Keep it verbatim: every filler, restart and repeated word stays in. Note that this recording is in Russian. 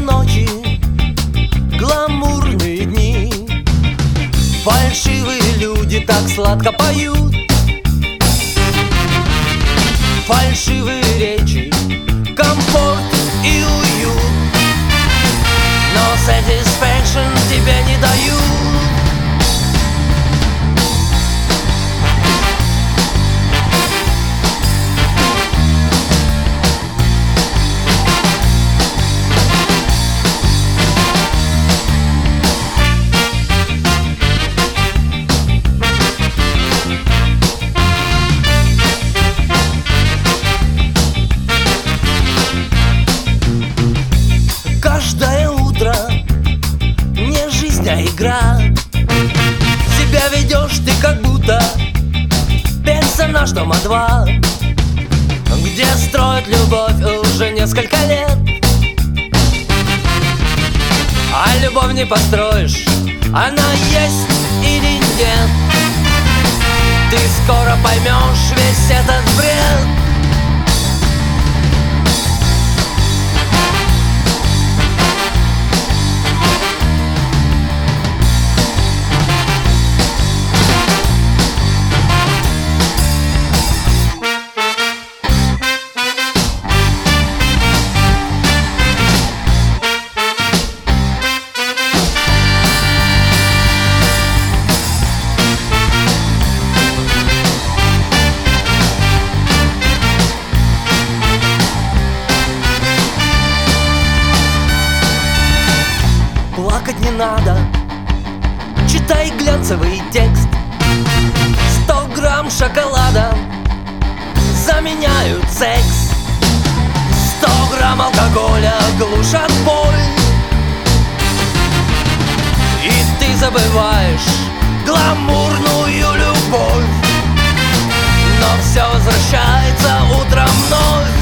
ночи, гламурные дни. Фальшивые люди так сладко поют, фальшивые речи, комфорт и уют, но satisfaction тебе не дают. Каждое утро не жизнь, а игра. Себя ведешь ты как будто персонаж дома два, где строят любовь уже несколько лет. А любовь не построишь, она есть или нет. Ты скоро поймешь весь этот бред. Плакать не надо, читай глянцевый текст. Сто грамм шоколада заменяют секс. Сто грамм алкоголя глушат боль, и ты забываешь гламурную любовь. Но все возвращается утром вновь.